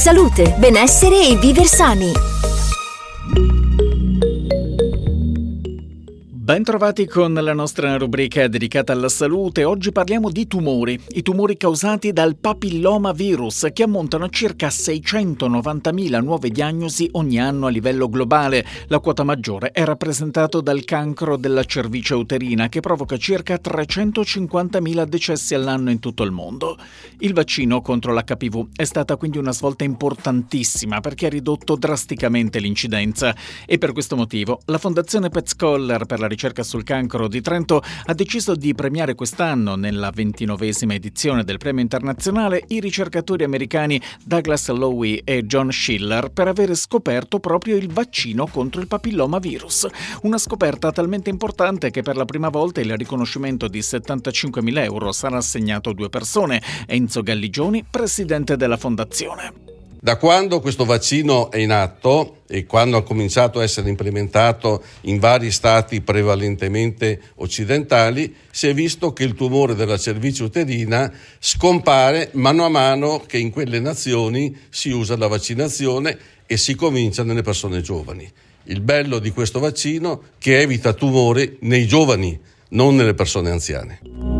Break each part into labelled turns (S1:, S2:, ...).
S1: Salute, benessere e viver sani.
S2: Bentrovati con la nostra rubrica dedicata alla salute. Oggi parliamo di tumori, i tumori causati dal papillomavirus, che ammontano a circa 690.000 nuove diagnosi ogni anno a livello globale. La quota maggiore è rappresentata dal cancro della cervice uterina, che provoca circa 350.000 decessi all'anno in tutto il mondo. Il vaccino contro l'HPV è stata quindi una svolta importantissima, perché ha ridotto drasticamente l'incidenza, e per questo motivo la Fondazione Petzkoller per la ricerca sul cancro di Trento ha deciso di premiare quest'anno, nella 29esima edizione del premio internazionale, i ricercatori americani Douglas Lowy e John Schiller per aver scoperto proprio il vaccino contro il papillomavirus. Una scoperta talmente importante che per la prima volta il riconoscimento di 75.000 euro sarà assegnato a 2 persone. Enzo Galligioni, presidente della fondazione.
S3: Da quando questo vaccino è in atto e quando ha cominciato a essere implementato in vari stati prevalentemente occidentali, si è visto che il tumore della cervice uterina scompare mano a mano che in quelle nazioni si usa la vaccinazione e si comincia nelle persone giovani. Il bello di questo vaccino è che evita tumori nei giovani, non nelle persone anziane.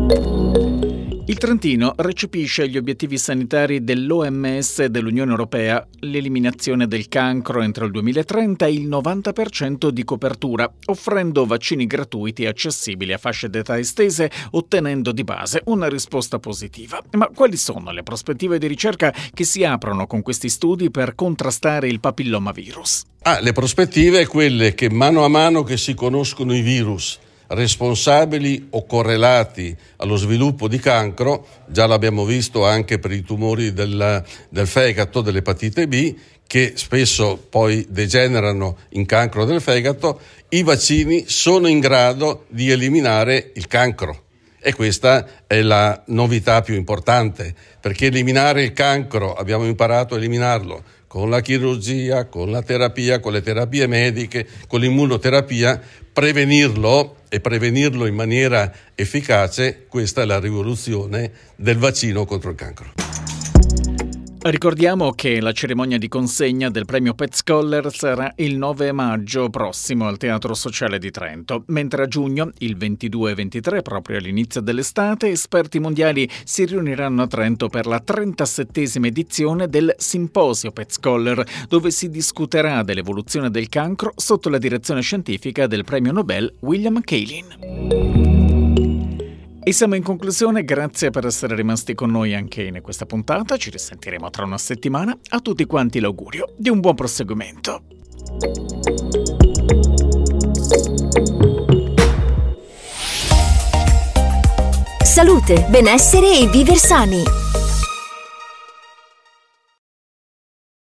S2: Il Trentino recepisce gli obiettivi sanitari dell'OMS e dell'Unione Europea, l'eliminazione del cancro entro il 2030 e il 90% di copertura, offrendo vaccini gratuiti e accessibili a fasce d'età estese, ottenendo di base una risposta positiva. Ma quali sono le prospettive di ricerca che si aprono con questi studi per contrastare il papillomavirus?
S3: Le prospettive è quelle che mano a mano che si conoscono i virus responsabili o correlati allo sviluppo di cancro, già l'abbiamo visto anche per i tumori del fegato, dell'epatite B, che spesso poi degenerano in cancro del fegato, i vaccini sono in grado di eliminare il cancro. E questa è la novità più importante, perché eliminare il cancro, abbiamo imparato a eliminarlo con la chirurgia, con la terapia, con le terapie mediche, con l'immunoterapia. Prevenirlo in maniera efficace, questa è la rivoluzione del vaccino contro il cancro.
S2: Ricordiamo che la cerimonia di consegna del premio Petzkoller sarà il 9 maggio prossimo al Teatro Sociale di Trento, mentre a giugno, il 22 e 23, proprio all'inizio dell'estate, esperti mondiali si riuniranno a Trento per la 37esima edizione del Simposio Petzkoller, dove si discuterà dell'evoluzione del cancro sotto la direzione scientifica del premio Nobel William Kaelin. E siamo in conclusione, grazie per essere rimasti con noi anche in questa puntata, ci risentiremo tra una settimana, a tutti quanti l'augurio di un buon proseguimento.
S1: Salute, benessere e viver sani.